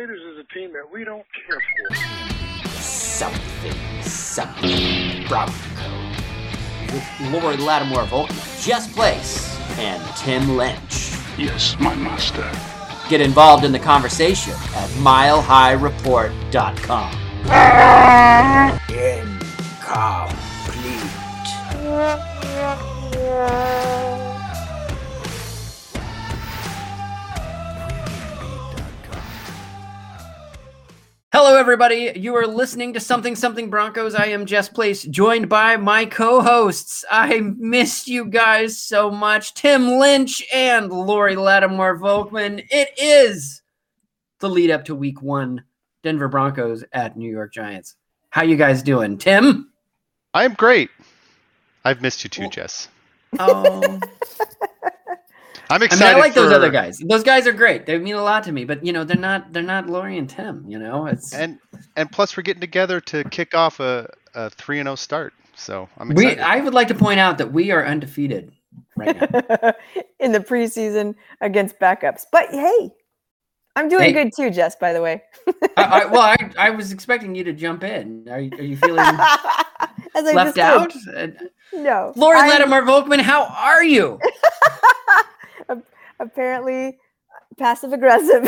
Raiders is a team that we don't care for. Something Bronco with Lori Lattimore Volkman, Jess Place, and Tim Lynch. Yes, my master. Get involved in the conversation at milehighreport.com. Hello, everybody. You are listening to Something Broncos. I am Jess Place, joined by my co-hosts. I missed you guys so much. Tim Lynch and Lori Lattimore Volkman. It is the lead up to week 1, Denver Broncos at New York Giants. How you guys doing? Tim? I'm great. I've missed you too, Jess. Oh. I'm excited. I like those other guys. Those guys are great. They mean a lot to me, but they're not Lori and Tim, It's and plus we're getting together to kick off a 3-0 start. So I'm excited. I would like to point out that we are undefeated right now. In the preseason against backups. But hey, I'm doing good too, Jess, by the way. I was expecting you to jump in. Are you feeling left out? No. Lori Lattimore Volkman, how are you? Apparently passive aggressive.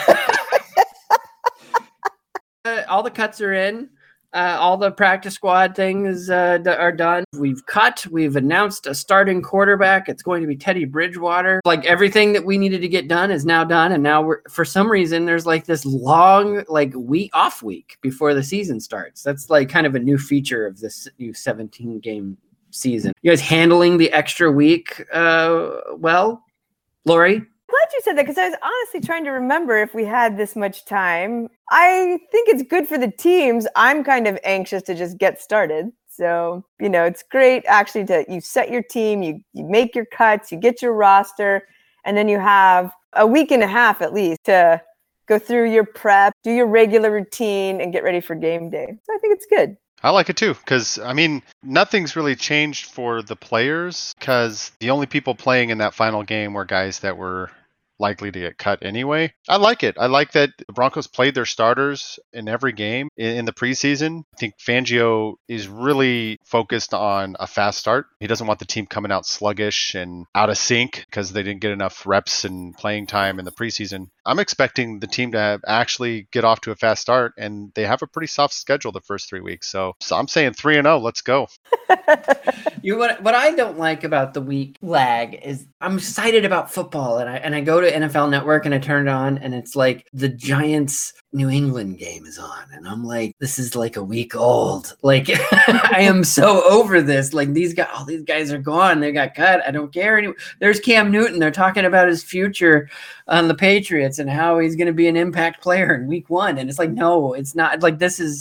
All the cuts are in. All the practice squad things are done. We've announced a starting quarterback. It's going to be Teddy Bridgewater. Like everything that we needed to get done is now done. And now for some reason, there's like this long off week before the season starts. That's like kind of a new feature of this new 17 game season. You guys handling the extra week well? Lori? Glad you said that because I was honestly trying to remember if we had this much time. I think it's good for the teams. I'm kind of anxious to just get started. So, it's great actually you set your team, you make your cuts, you get your roster, and then you have a week and a half at least to go through your prep, do your regular routine, and get ready for game day. So I think it's good. I like it too, because, nothing's really changed for the players, because the only people playing in that final game were guys that were likely to get cut anyway. I like it. I like that the Broncos played their starters in every game in the preseason. I think Fangio is really focused on a fast start. He doesn't want the team coming out sluggish and out of sync because they didn't get enough reps and playing time in the preseason. I'm expecting the team to actually get off to a fast start, and they have a pretty soft schedule the first 3 weeks. So I'm saying 3-0. Let's go. What I don't like about the week lag is I'm excited about football, and I go to NFL Network and I turn it on, and it's like the Giants New England game is on, and I'm like, this is like a week old. Like I am so over this. Like all these guys are gone. They got cut. I don't care anymore. There's Cam Newton. They're talking about his future on the Patriots and how he's going to be an impact player in week 1. And it's like, no, it's not. Like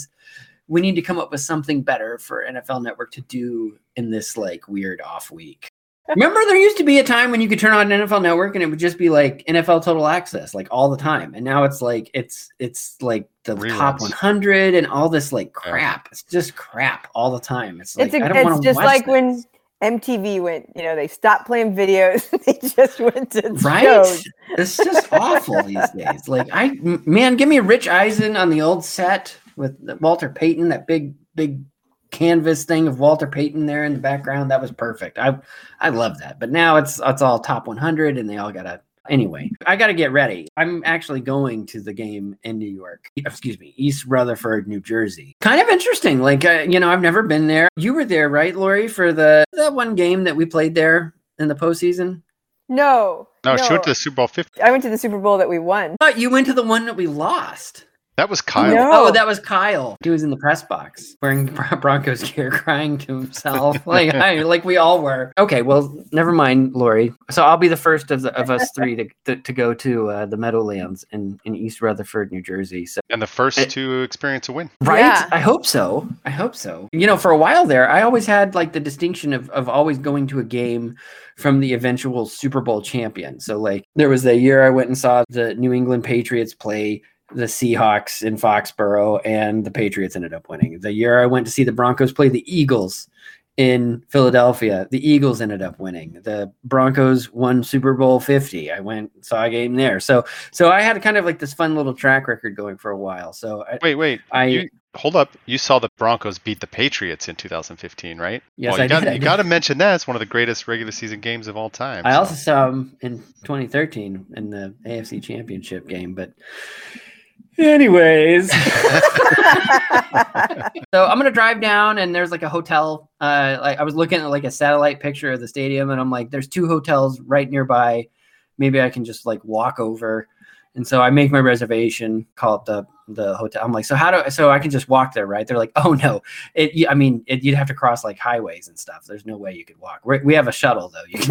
we need to come up with something better for NFL Network to do in this like weird off week. Remember, there used to be a time when you could turn on NFL Network and it would just be like NFL Total Access, like all the time. And now it's like it's like the reruns. Top 100 and all this like crap. It's just crap all the time. It's like I don't want to watch just like this. When MTV went, they stopped playing videos. They just went to shows. It's just awful these days. Like give me Rich Eisen on the old set with Walter Payton, that big canvas thing of Walter Payton there in the background. That was perfect. I love that. But now it's all top 100 and they all gotta. Anyway, I got to get ready. I'm actually going to the game in New York. East Rutherford, New Jersey. Kind of interesting. Like, I've never been there. You were there, right, Lori, for that one game that we played there in the postseason? No. She went to the Super Bowl 50. I went to the Super Bowl that we won. Oh, you went to the one that we lost. That was Kyle. No. Oh, that was Kyle. He was in the press box wearing Broncos gear, crying to himself, like we all were. Okay, well, never mind, Lori. So I'll be the first of us three to go to the Meadowlands in East Rutherford, New Jersey. So, and the first to experience a win. Right? Yeah. I hope so. For a while there, I always had like the distinction of always going to a game from the eventual Super Bowl champion. So like there was a year I went and saw the New England Patriots play the Seahawks in Foxborough, and the Patriots ended up winning. The year I went to see the Broncos play the Eagles in Philadelphia. The Eagles ended up winning. The Broncos won Super Bowl 50. I saw a game there. So I had kind of like this fun little track record going for a while. So wait. Hold up. You saw the Broncos beat the Patriots in 2015, right? Yes, I did. You got to did. mention that. It's one of the greatest regular season games of all time. I also saw them in 2013 in the AFC Championship game, but anyways. So I'm gonna drive down, and there's like a hotel. Like I was looking at like a satellite picture of the stadium, and I'm like, there's 2 hotels right nearby. Maybe I can just like walk over. And so I make my reservation, call up the hotel. I'm like, so I can just walk there, right? They're like, oh no, you'd have to cross like highways and stuff. There's no way you could walk. We have a shuttle though you can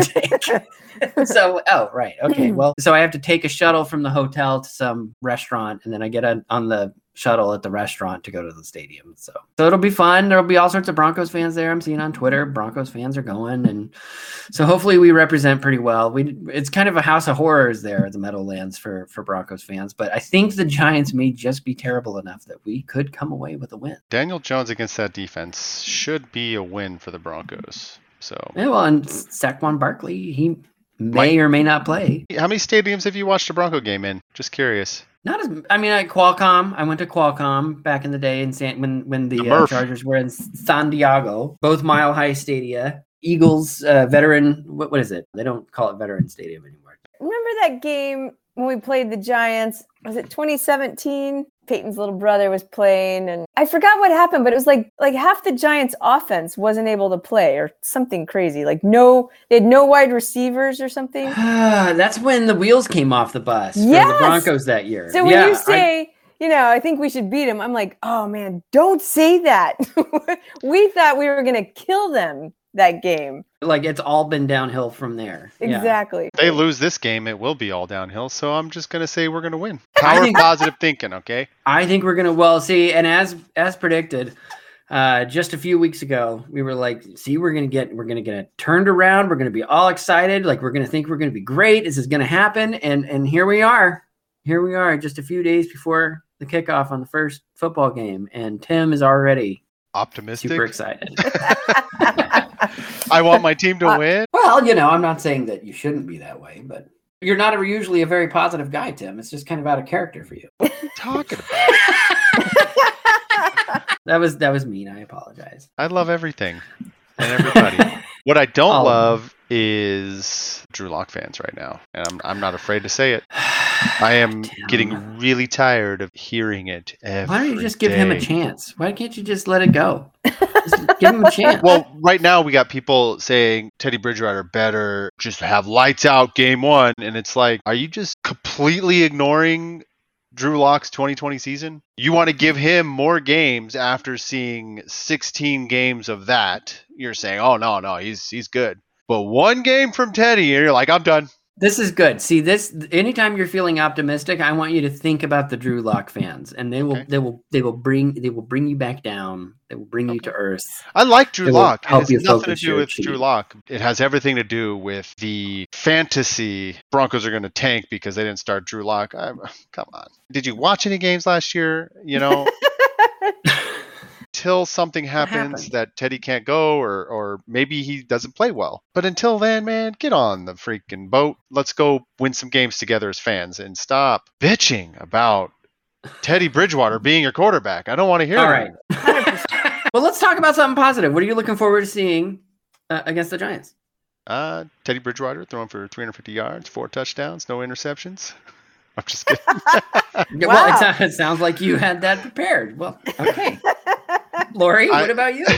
take. So, oh right, okay. Well, so I have to take a shuttle from the hotel to some restaurant, and then I get on the shuttle at the restaurant to go to the stadium. So it'll be fun. There'll be all sorts of Broncos fans there. I'm seeing on Twitter, Broncos fans are going, and so hopefully we represent pretty well. It's kind of a house of horrors there at the Meadowlands for Broncos fans, but I think the Giants may just be terrible enough that we could come away with a win. Daniel Jones against that defense should be a win for the Broncos. So yeah, well, and Saquon Barkley, he may or may not play. How many stadiums have you watched a Bronco game in? Just curious. At Qualcomm. I went to Qualcomm back in the day when the Chargers were in San Diego, both Mile High Stadia. Eagles veteran. What is it? They don't call it Veteran Stadium anymore. Remember that game when we played the Giants? Was it 2017? Peyton's little brother was playing, and I forgot what happened, but it was like half the Giants offense wasn't able to play or something crazy. They had no wide receivers or something. That's when the wheels came off the bus for the Broncos that year. So when you say, I think we should beat them, I'm like, oh man, don't say that. We thought we were going to kill them that game. Like it's all been downhill from there. Exactly. If they lose this game, it will be all downhill. So I'm just going to say we're going to win. Power positive thinking, okay? I think we're going to, see, and as predicted, just a few weeks ago, we were like, see, we're going to get it turned around. We're going to be all excited. Like we're going to think we're going to be great. This is going to happen. And here we are. Here we are just a few days before the kickoff on the first football game. And Tim is already optimistic, super excited. I want my team to win. Well, I'm not saying that you shouldn't be that way, but you're not usually a very positive guy, Tim. It's just kind of out of character for you. Talking about that was mean. I apologize. I love everything and everybody. What I don't love is Drew Lock fans right now, and I'm not afraid to say it. I am getting really tired of hearing it every Why don't you just give him a chance? Why can't you just let it go? Just give him a chance. Well, right now we got people saying Teddy Bridgewater better just have lights out game 1, and it's like, are you just completely ignoring Drew Lock's 2020 season? You want to give him more games after seeing 16 games of that. You're saying, oh, no, he's good. But one game from Teddy, and you're like, I'm done. This is good. See, anytime you're feeling optimistic, I want you to think about the Drew Lock fans, and they will bring you back down. They will bring you to earth. I like Drew Lock. It has nothing to do with cheat. Drew Lock. It has everything to do with the fantasy Broncos are going to tank because they didn't start Drew Lock. Come on. Did you watch any games last year? Until something happens that Teddy can't go or maybe he doesn't play well. But until then, man, get on the freaking boat. Let's go win some games together as fans and stop bitching about Teddy Bridgewater being your quarterback. I don't want to hear it. All right. Well, let's talk about something positive. What are you looking forward to seeing against the Giants? Teddy Bridgewater throwing for 350 yards, 4 touchdowns, no interceptions. I'm just kidding. Well, it sounds like you had that prepared. Well, okay. Lori, what about you?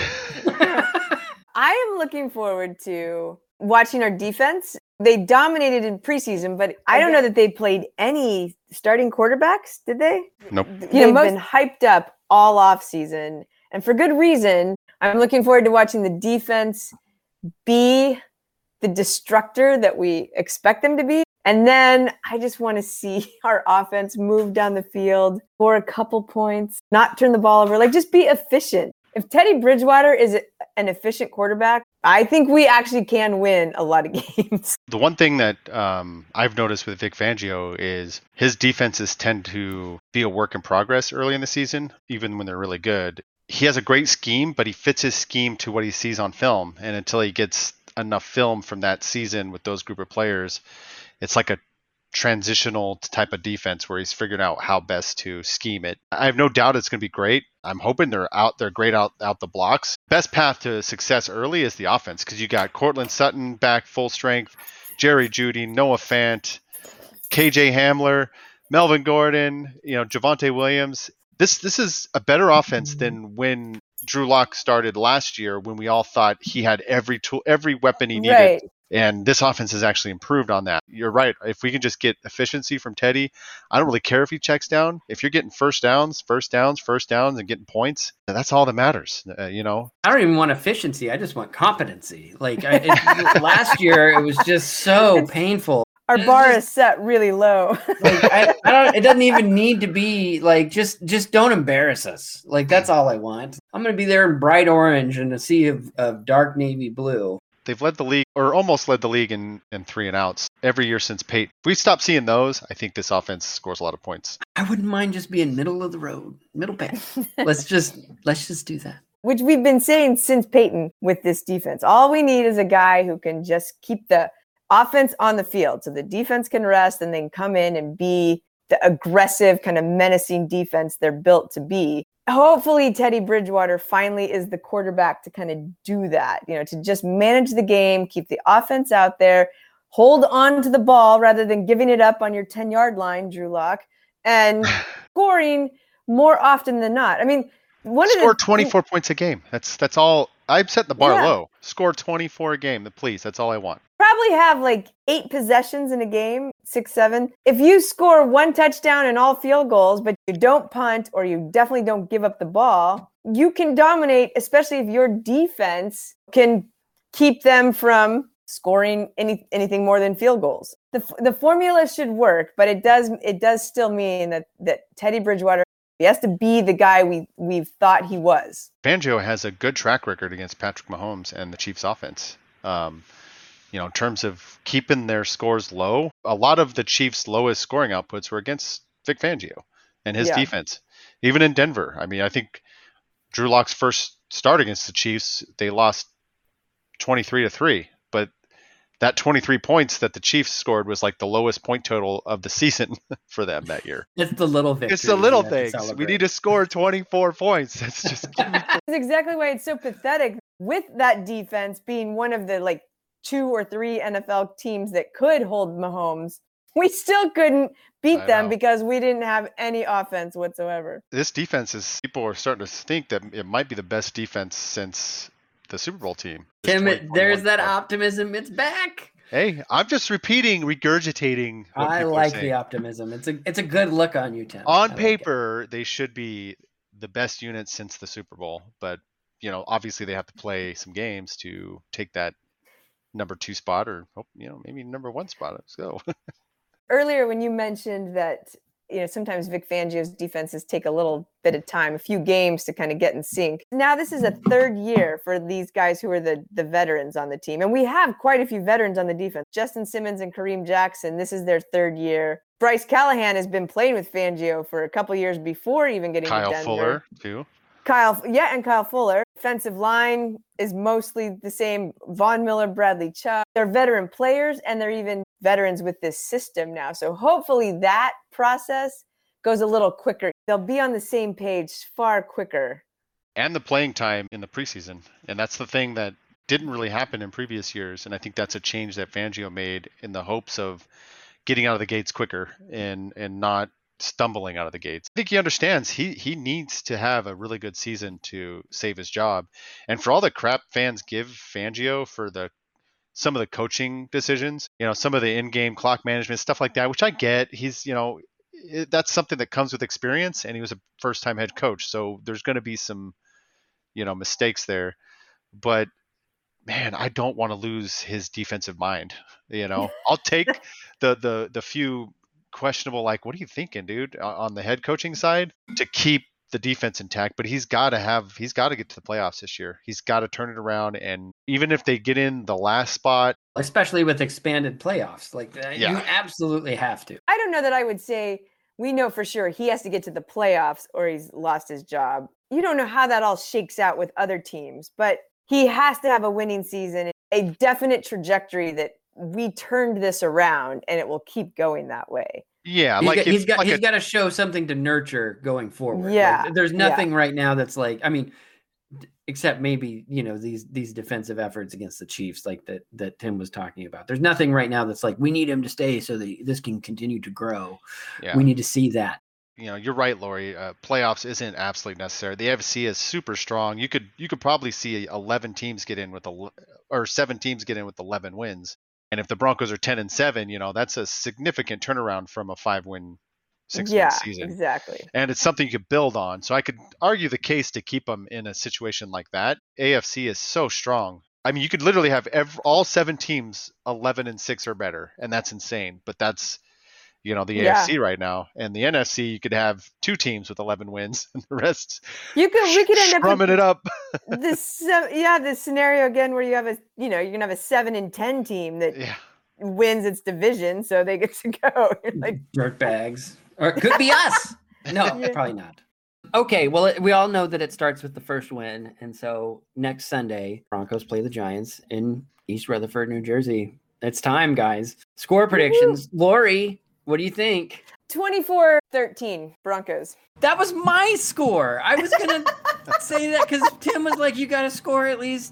I am looking forward to watching our defense. They dominated in preseason, but I don't know that they played any starting quarterbacks, did they? Nope. They've been hyped up all off season, and for good reason. I'm looking forward to watching the defense be the destructor that we expect them to be. And then I just want to see our offense move down the field for a couple points, not turn the ball over, just be efficient. If Teddy Bridgewater is an efficient quarterback, I think we actually can win a lot of games. The one thing that I've noticed with Vic Fangio is his defenses tend to be a work in progress early in the season, even when they're really good. he has a great scheme, but he fits his scheme to what he sees on film. And until he gets enough film from that season with those group of players, it's like a transitional type of defense where he's figured out how best to scheme it. I have no doubt it's going to be great. I'm hoping they're great out the blocks. Best path to success early is the offense, because you got Cortland Sutton back full strength, Jerry Jeudy, Noah Fant, KJ Hamler, Melvin Gordon, Javonte Williams. This is a better offense than when Drew Lock started last year, when we all thought he had every tool, every weapon he needed. Right. And this offense has actually improved on that. You're right. If we can just get efficiency from Teddy, I don't really care if he checks down. If you're getting first downs, and getting points, that's all that matters. I don't even want efficiency. I just want competency. Last year, it was just so painful. Our bar is set really low. I don't. It doesn't even need to be just don't embarrass us. That's all I want. I'm gonna be there in bright orange and a sea of dark navy blue. They've led the league, or almost led the league in 3-and-outs every year since Peyton. If we stop seeing those, I think this offense scores a lot of points. I wouldn't mind just being middle of the road, middle path. Let's just do that. Which we've been saying since Peyton with this defense. All we need is a guy who can just keep the offense on the field so the defense can rest and then come in and be the aggressive, kind of menacing defense they're built to be. Hopefully Teddy Bridgewater finally is the quarterback to kind of do that, to just manage the game, keep the offense out there, hold on to the ball rather than giving it up on your 10-yard line, Drew Lock, and scoring more often than not. I mean, score 24 points a game. That's all. I've set the bar low. Score 24 a game. Please, that's all I want. Probably have 8 possessions in a game, 6, 7. If you score 1 touchdown and all field goals, but you don't punt or you definitely don't give up the ball, you can dominate, especially if your defense can keep them from scoring anything more than field goals. The formula should work, but it does still mean that Teddy Bridgewater, he has to be the guy we've thought he was. Fangio has a good track record against Patrick Mahomes and the Chiefs offense. In terms of keeping their scores low, a lot of the Chiefs' lowest scoring outputs were against Vic Fangio and his defense. Even in Denver. I mean, I think Drew Lock's first start against the Chiefs, they lost 23-3, but that 23 points that the Chiefs scored was the lowest point total of the season for them that year. It's the little victories. It's the little things. We need to score 24 points. That's just That's exactly why it's so pathetic with that defense being one of the 2 or 3 NFL teams that could hold Mahomes. We still couldn't beat them because we didn't have any offense whatsoever. This defense people are starting to think that it might be the best defense since the Super Bowl team. Tim, there's that optimism. It's back. Hey, I'm just regurgitating. I like the optimism. It's a good look on you, Tim. On paper, they should be the best unit since the Super Bowl, but obviously they have to play some games to take that number 2 spot, or maybe number 1 spot. Let's go. Earlier, when you mentioned that sometimes Vic Fangio's defenses take a little bit of time, a few games to kind of get in sync. Now this is a 3rd year for these guys who are the veterans on the team. And we have quite a few veterans on the defense. Justin Simmons and Kareem Jackson, this is their 3rd year. Bryce Callahan has been playing with Fangio for a couple years before even getting to Denver. Kyle Fuller, too. And Kyle Fuller. Offensive line is mostly the same. Von Miller, Bradley Chubb. They're veteran players, and they're even veterans with this system now. So hopefully that process goes a little quicker. They'll be on the same page far quicker. And the playing time in the preseason. And that's the thing that didn't really happen in previous years. And I think that's a change that Fangio made in the hopes of getting out of the gates quicker and not stumbling out of the gates. I think he understands he needs to have a really good season to save his job. And for all the crap fans give Fangio for some of the coaching decisions, some of the in-game clock management, stuff like that, which I get. He's, that's something that comes with experience, and he was a first-time head coach. So there's going to be some, mistakes there. But man, I don't want to lose his defensive mind. I'll take the few questionable, what are you thinking, dude, on the head coaching side to keep the defense intact, but he's got to get to the playoffs this year. He's got to turn it around, and even if they get in the last spot, especially with expanded playoffs, you absolutely have to. I don't know that I would say we know for sure he has to get to the playoffs or he's lost his job. You don't know how that all shakes out with other teams, but he has to have a winning season, a definite trajectory that we turned this around and it will keep going that way. Yeah, he's got to show something to nurture going forward. Yeah, like, there's nothing right now that's like, I mean, except maybe these defensive efforts against the Chiefs, like that Tim was talking about. There's nothing right now that's like we need him to stay so that this can continue to grow. Yeah. We need to see that. You're right, Lori. Playoffs isn't absolutely necessary. The AFC is super strong. You could probably see 11 teams get in with 7 teams get in with 11 wins. And if the Broncos are 10-7, that's a significant turnaround from a 5-win, 6-win season. Yeah, exactly. And it's something you could build on. So I could argue the case to keep them in a situation like that. AFC is so strong. I mean, you could literally have all 7 teams 11-6 or better, and that's insane. But that's the AFC right now. And the NFC, you could have 2 teams with 11 wins, and the rest we could end up strumming it up. this scenario again where you have you're gonna have a 7-10 team that wins its division, so they get to go. Like dirt bags, or it could be us. No, probably not. Okay, well, we all know that it starts with the first win, and so next Sunday, Broncos play the Giants in East Rutherford, New Jersey. It's time, guys. Score predictions. Woo-hoo. Lori, what do you think? 24-13 Broncos. That was my score. I was going to say that because Tim was like, you got to score at least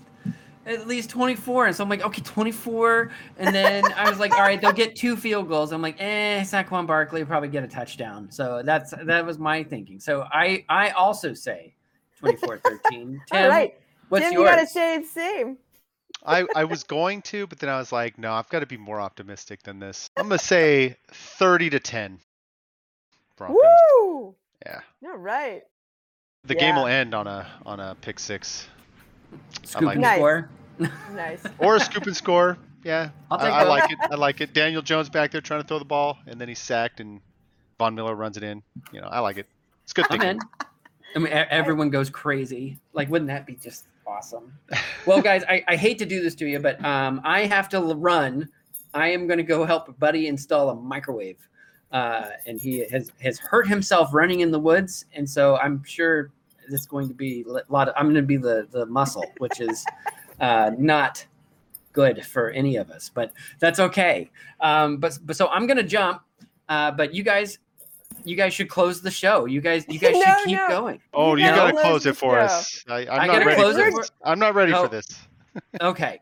24. And so I'm like, okay, 24. And then I was like, all right, they'll get 2 field goals. I'm like, Saquon Barkley will probably get a touchdown. So that was my thinking. So I also say 24-13. Tim, all right. What's Tim, yours? You got to say the same. I was going to, but then I was like, no, I've got to be more optimistic than this. I'm going to say 30-10 Broncos. Woo! Yeah. All right. The game will end on a pick 6. Scoop and score. Nice. Or a scoop and score. Yeah. I like it. I like it. Daniel Jones back there trying to throw the ball, and then he's sacked, and Von Miller runs it in. I like it. It's good thinking. I mean, everyone goes crazy. Like, wouldn't that be just awesome? Well, guys, I hate to do this to you, but I have to run. I am going to go help Buddy install a microwave. And he has hurt himself running in the woods. And so I'm sure it's going to be I'm going to be the muscle, which is not good for any of us, but that's okay. But so I'm going to jump, but you guys should close the show. You guys should keep going. Oh, you got to close it for us. I'm not ready for this. I'm not ready for this. Okay.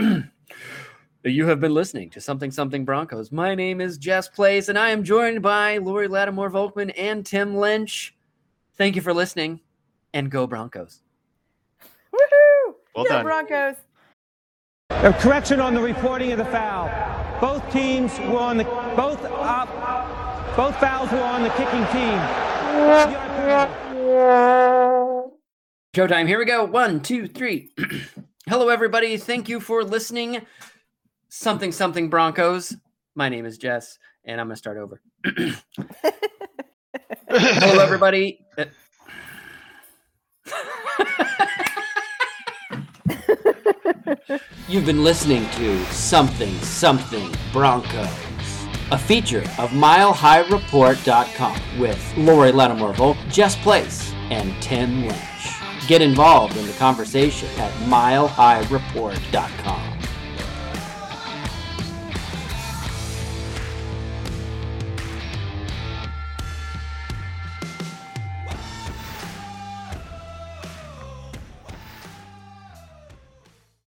You have been listening to Something Broncos. My name is Jess Plays, and I am joined by Lori Lattimore Volkman and Tim Lynch. Thank you for listening, and go Broncos. Woohoo! Well go done. Broncos. A correction on the reporting of the foul. Both teams were on both fouls were on the kicking team. Showtime. Here we go. 1, 2, 3. Hello, everybody. Thank you for listening. Something Broncos. My name is Jess, and I'm going to start over. Hello, everybody. You've been listening to Something Broncos, a feature of MileHighReport.com with Lori Lattimore Volk, Jess Place, and Tim Lynch. Get involved in the conversation at MileHighReport.com.